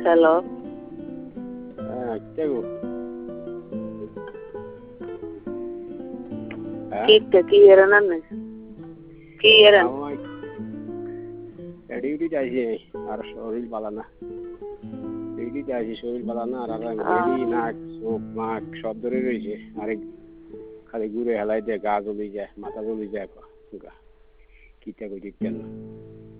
hello হ্যাঁ কেগো কি এরা না কি এরা ডিউটি যাইছি আর শরীর ভালো না ডিউটি যাইছি শরীর ভালো না আর নাক চোখ নাক সব ধরে রয়েছে আরেক খালি ঘুরে হেলাই দিয়ে গা জ্বলি যায় মাথা জ্বলি যায় কিটা কই দিচ্ছেন না